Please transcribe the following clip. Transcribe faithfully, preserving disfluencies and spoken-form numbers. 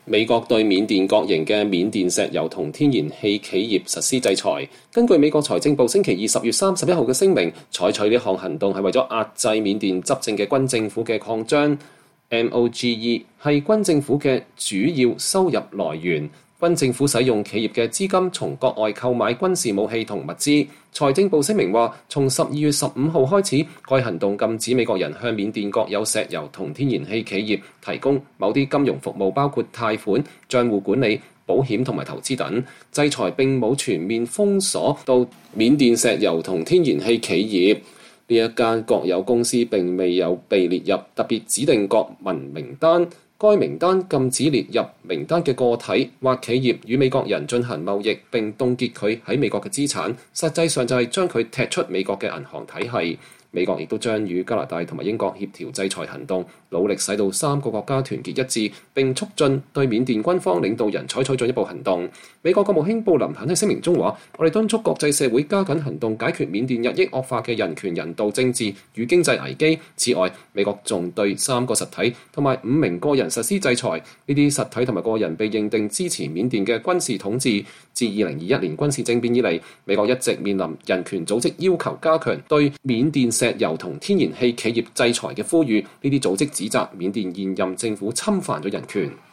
美國對緬甸國營嘅緬甸石油同天然氣企業實施制裁。根據美國財政部星期二十月三十一號嘅聲明，採取呢項行動係為咗壓制緬甸執政嘅軍政府嘅擴張。M O G E 係軍政府嘅主要收入來源。軍政府使用企業嘅資金從國外購買軍事武器同物資。財政部聲明話，從十二月十五號開始，該行動禁止美國人向緬甸國有石油同天然氣企業提供某啲金融服務，包括貸款、帳戶管理、保險同埋投資等。制裁並冇全面封鎖到緬甸石油同天然氣企業。呢一間國有公司並未有被列入特別指定國民名單。該名單禁止列入名單嘅個體或企業與美國人進行貿易並凍結佢喺美國嘅資產，實際上就係將佢踢出美國嘅銀行體系。美國亦都將與加拿大同埋英國協調制裁行動，努力使到三個國家團結一致，並促進對緬甸軍方領導人採取進一步行動。美國國務卿布林肯喺聲明中話：我哋敦促國際社會加緊行動，解決緬甸日益惡化嘅人權、人道、政治與經濟危機。此外，美國仲對三個實體同埋五名個人實施制裁。呢啲實體同埋個人被認定支持緬甸嘅軍事統治。自二零二一年軍事政變以嚟，美國一直面臨人權組織要求加強對緬甸石油同天然氣企業制裁嘅呼籲。呢啲組織指責緬甸現任政府侵犯咗人權。